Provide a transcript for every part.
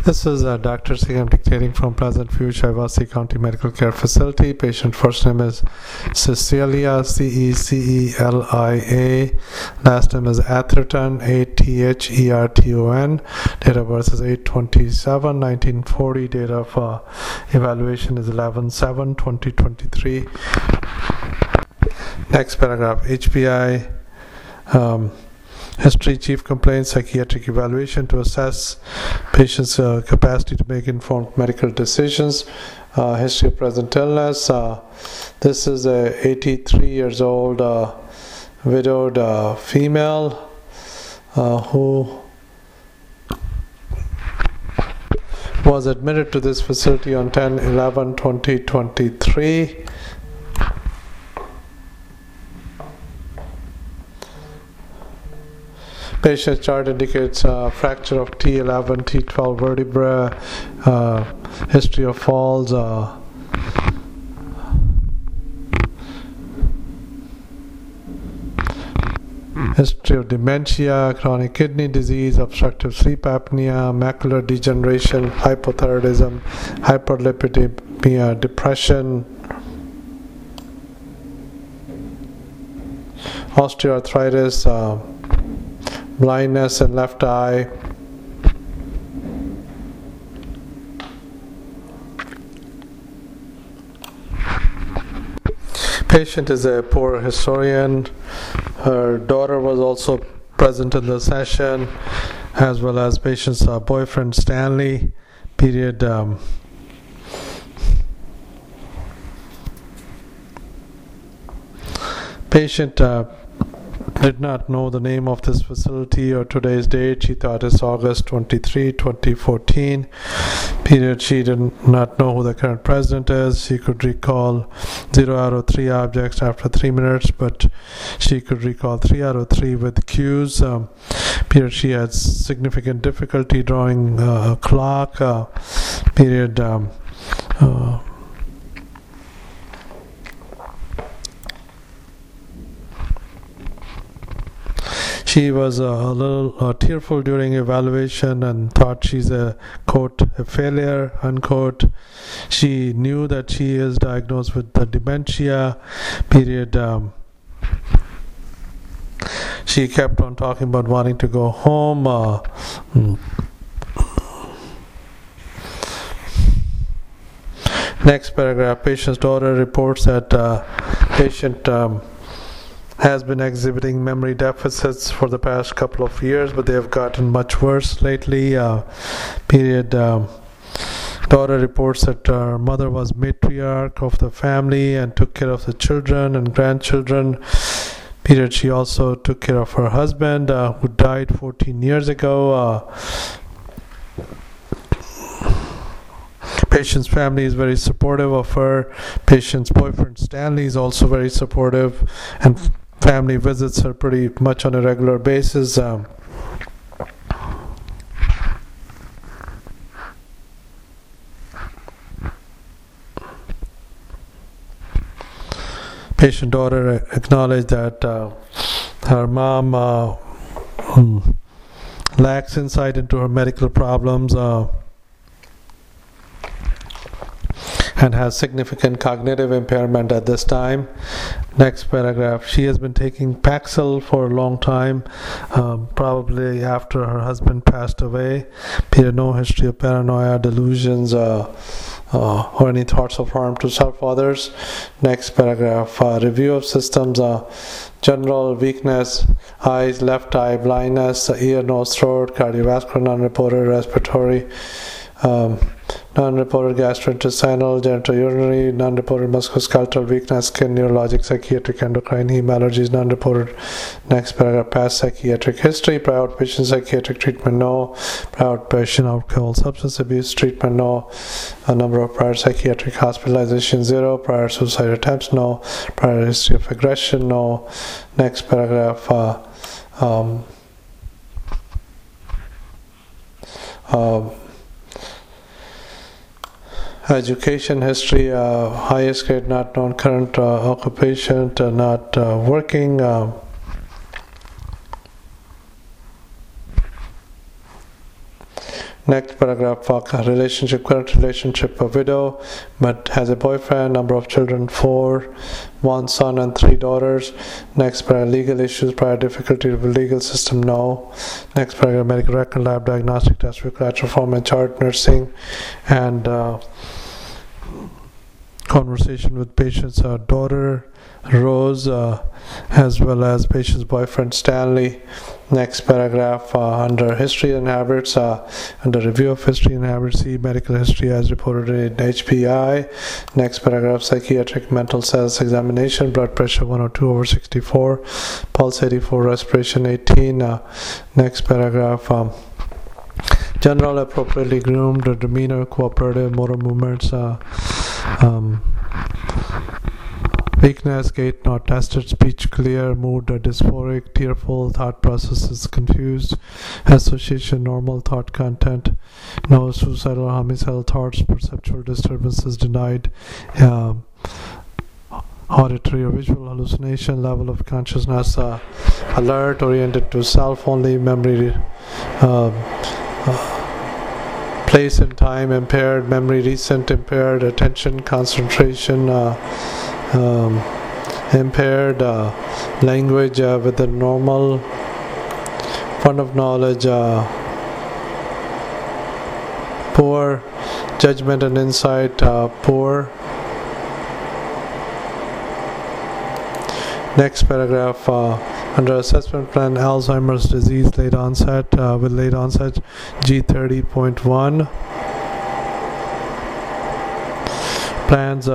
This is Dr. Singh. I'm dictating from Pleasant View, Shaivasi County Medical Care Facility. Patient first name is Cecilia, Cecelia. Last name is Atherton, Atherton. Date of birth is 8/27/1940. Date of evaluation is 11/7/2023. Next paragraph, HPI. History, chief complaints, psychiatric evaluation to assess patient's capacity to make informed medical decisions. History of present illness. This is a 83 years old widowed female who was admitted to this facility on 10/11/2023. Patient chart indicates fracture of T11, T12 vertebrae, history of falls, history of dementia, chronic kidney disease, obstructive sleep apnea, macular degeneration, hypothyroidism, hyperlipidemia, depression, osteoarthritis, blindness in left eye. Patient is a poor historian. Her daughter was also present in the session, as well as patient's boyfriend Stanley. Period. Patient did not know the name of this facility or today's date. She thought it's August 23, 2014. Period. She did not know who the current president is. She could recall 0 out of 3 objects after 3 minutes, but she could recall 3 out of 3 with cues. Period. She had significant difficulty drawing a clock. Period. She was a little tearful during evaluation and thought she's a, quote, a failure, unquote. She knew that she is diagnosed with the dementia, period. She kept on talking about wanting to go home. Next paragraph, patient's daughter reports that patient has been exhibiting memory deficits for the past couple of years, but they have gotten much worse lately. Period. Daughter reports that her mother was matriarch of the family and took care of the children and grandchildren. Period. She also took care of her husband, who died 14 years ago. Patient's family is very supportive of her. Patient's boyfriend Stanley is also very supportive, and family visits her pretty much on a regular basis. Patient daughter acknowledged that her mom lacks insight into her medical problems and has significant cognitive impairment at this time. Next paragraph, she has been taking Paxil for a long time, probably after her husband passed away. Period. No history of paranoia, delusions, or any thoughts of harm to self or others. Next paragraph, review of systems, general weakness, eyes, left eye, blindness, ear, nose, throat, cardiovascular, non-reported, respiratory, non-reported gastrointestinal, genitourinary, non-reported musculoskeletal weakness, skin, neurologic, psychiatric, endocrine, heme, allergies, non-reported. Next paragraph, past psychiatric history, prior outpatient psychiatric treatment, no. Prior outpatient alcohol substance abuse treatment, no. A number of prior psychiatric hospitalization, 0. Prior suicide attempts, no. Prior history of aggression, no. Next paragraph, education history, highest grade not known, current occupation not working. Next paragraph, current relationship, a widow, but has a boyfriend, number of children, 4, 1 son and 3 daughters. Next paragraph, legal issues, prior difficulty with the legal system, no. Next paragraph, medical record, lab diagnostic test, collateral form and chart, nursing, and conversation with patient's daughter, Rose, as well as patient's boyfriend, Stanley. Next paragraph, under history and habits, under review of history and habits, see medical history as reported in HPI. Next paragraph, psychiatric mental status examination, blood pressure 102/64, pulse 84, respiration 18. Next paragraph, general appropriately groomed, demeanor, cooperative, motor movements, weakness, gait not tested, speech clear, mood dysphoric, tearful, thought processes confused, association normal, thought content, no suicidal or homicidal thoughts, perceptual disturbances denied, auditory or visual hallucination, level of consciousness alert, oriented to self only, memory place and time impaired, memory recent impaired, attention concentration impaired, language with the normal, fund of knowledge poor, judgment and insight poor. Next paragraph, under assessment plan, Alzheimer's disease late onset, with late onset G30.1. Plans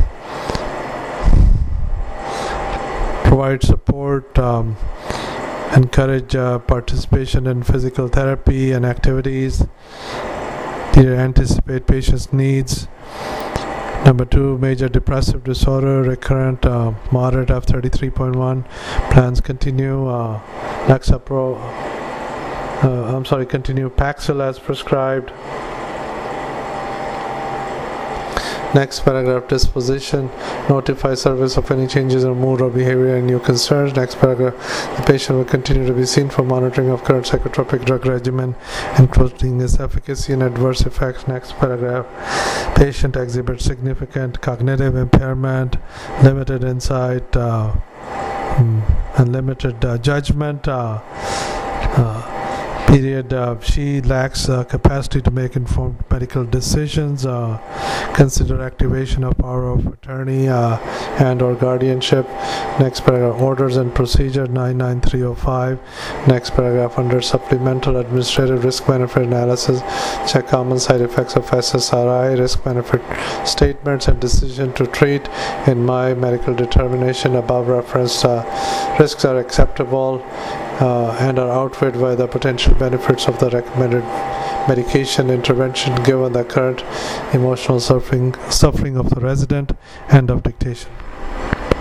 provide support, encourage participation in physical therapy and activities, anticipate patients' needs. Number 2, major depressive disorder, recurrent, moderate F33.1. Plans continue continue Paxil as prescribed. Next paragraph, disposition, notify service of any changes in mood or behavior and new concerns. Next paragraph, the patient will continue to be seen for monitoring of current psychotropic drug regimen, including its efficacy and adverse effects. Next paragraph, patient exhibits significant cognitive impairment, limited insight, and limited judgment. She lacks capacity to make informed medical decisions. Consider activation of power of attorney and or guardianship. Next paragraph, orders and procedure 99305. Next paragraph, under supplemental administrative risk benefit analysis, check common side effects of SSRI, risk benefit statements and decision to treat. In my medical determination, above referenced risks are acceptable and are outweighed by the potential benefits of the recommended medication intervention given the current emotional suffering of the resident. End of dictation.